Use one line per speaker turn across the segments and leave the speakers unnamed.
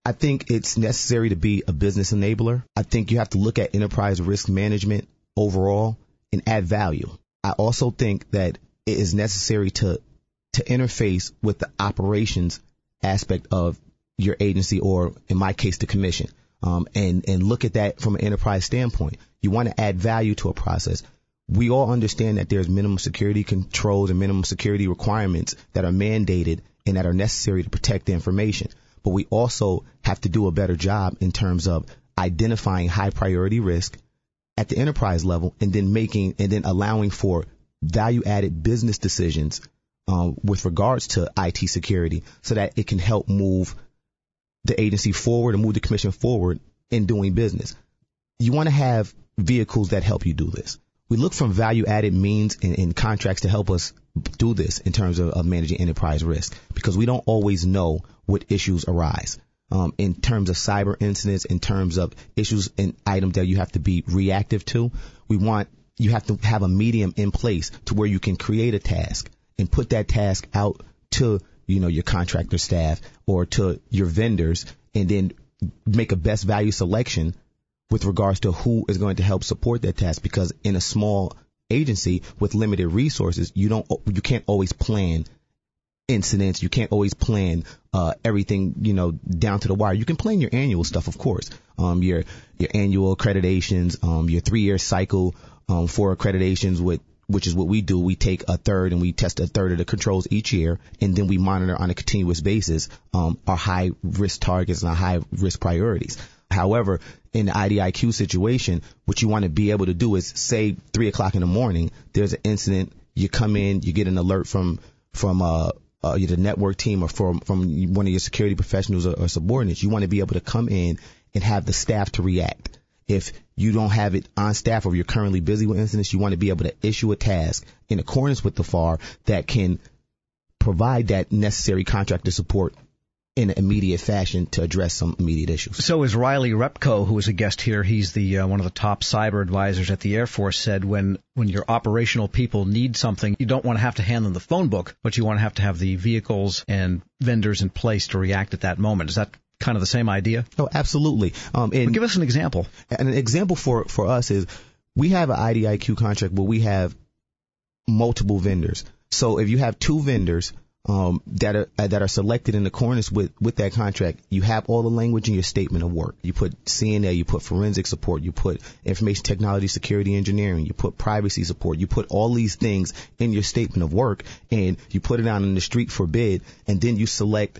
I think it's necessary to be a business enabler. I think you have to look at enterprise risk management overall and add value. I also think that it is necessary to interface with the operations aspect of your agency, or in my case, the commission, and look at that from an enterprise standpoint. You want to add value to a process. We all understand that there's minimum security controls and minimum security requirements that are mandated and that are necessary to protect the information. But we also have to do a better job in terms of identifying high priority risk at the enterprise level, and then allowing for value added business decisions with regards to IT security, so that it can help move the agency forward and move the commission forward in doing business. You want to have vehicles that help you do this. We look for value added means and contracts to help us do this in terms of managing enterprise risk, because we don't always know what issues arise. In terms of cyber incidents, in terms of issues and items that you have to be reactive to, you have to have a medium in place to where you can create a task and put that task out to, your contractor staff or to your vendors, and then make a best value selection with regards to who is going to help support that task. Because in a small agency with limited resources, you can't always plan incidents. You can't always plan everything, down to the wire. You can plan your annual stuff, of course, your annual accreditations, your 3-year cycle for accreditations, which is what we do. We take a third and we test a third of the controls each year, and then we monitor on a continuous basis our high risk targets and our high risk priorities. However, in the IDIQ situation, what you want to be able to do is, say 3 o'clock in the morning, there's an incident. You come in, you get an alert from the network team or from one of your security professionals or subordinates. You want to be able to come in and have the staff to react. If you don't have it on staff, or you're currently busy with incidents, you want to be able to issue a task in accordance with the FAR that can provide that necessary contractor support in an immediate fashion to address some immediate issues.
So as Riley Repko, who was a guest here, he's the one of the top cyber advisors at the Air Force, said, when your operational people need something, you don't want to have to hand them the phone book, but you want to have the vehicles and vendors in place to react at that moment. Is that kind of the same idea?
Oh, absolutely.
Give us an example.
An example for us is, we have an IDIQ contract where we have multiple vendors. So if you have 2 vendors that are selected in accordance with that contract, you have all the language in your statement of work. You put CNA, you put forensic support, you put information technology security engineering, you put privacy support, you put all these things in your statement of work, and you put it out in the street for bid, and then you select,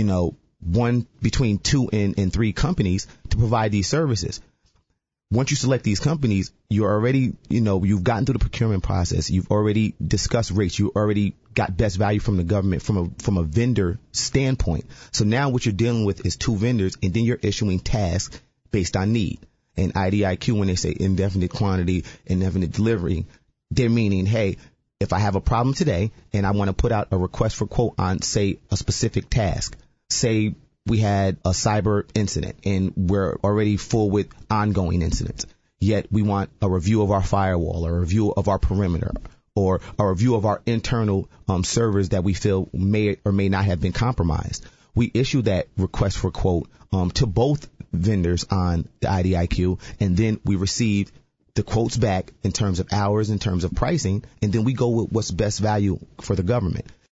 one between 2 and 3 companies to provide these services. Once you select these companies, you're already, you've gotten through the procurement process. You've already discussed rates. You already got best value from the government from a vendor standpoint. So now what you're dealing with is 2 vendors, and then you're issuing tasks based on need. And IDIQ, when they say indefinite quantity, indefinite delivery, they're meaning, hey, if I have a problem today and I want to put out a request for quote on, say, a specific task, say we had a cyber incident and we're already full with ongoing incidents, yet we want a review of our firewall, or a review of our perimeter, or a review of our internal servers that we feel may or may not have been compromised. We issue that request for quote to both vendors on the IDIQ, and then we receive the quotes back in terms of hours, in terms of pricing, and then we go with what's best value for the government.